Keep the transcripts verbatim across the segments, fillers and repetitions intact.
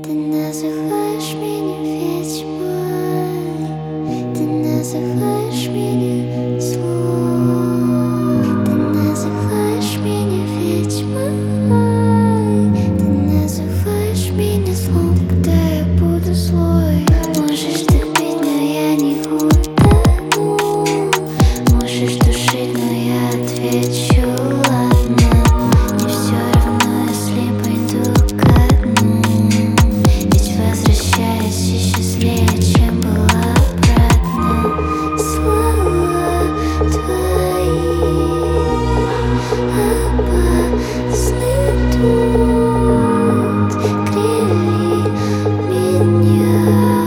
Ты называешь меня ведьмой, ты называешь меня злой, ты называешь меня ведьмой, ты называешь меня злом, когда я буду злой. Можешь терпеть, но я не утону, можешь душить, но я отвечу ладно. Мне все равно, если пойду ко дну, ведь возвращаюсь и счастливее, чем была обратно. Слова твои опасны тут, криви меня,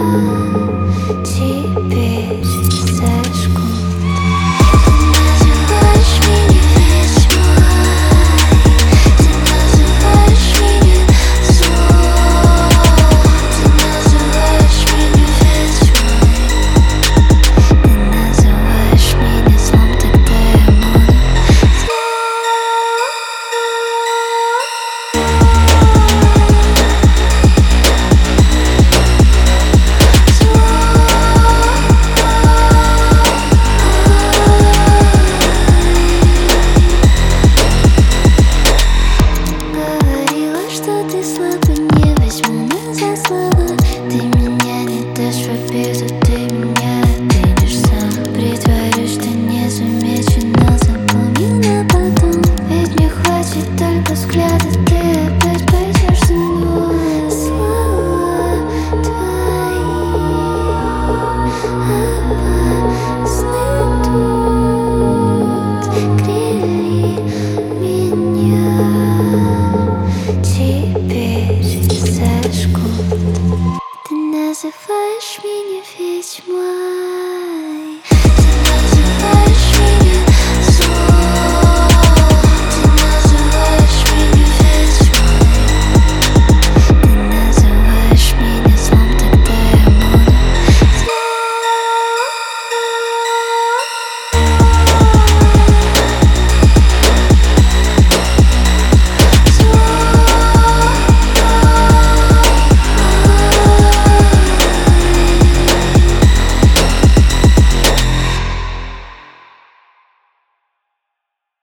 теперь зажгут. Ты называешь меня ведьмой, ты называешь меня злой, ты называешь меня ведьмой, ты называешь меня злом, тогда я буду говорила, что ты слабый, не возьму назад слова. Ты меня не дашь в обиду, ты меня обидишь сам. Притворюсь, что не замечу, но запомню на потом. Ведь мне хватит только взгляда, ты опять пойдешь за мной. Слова твои опасны тут, криви меня, теперь зажгут. Ты называешь меня ведьмой.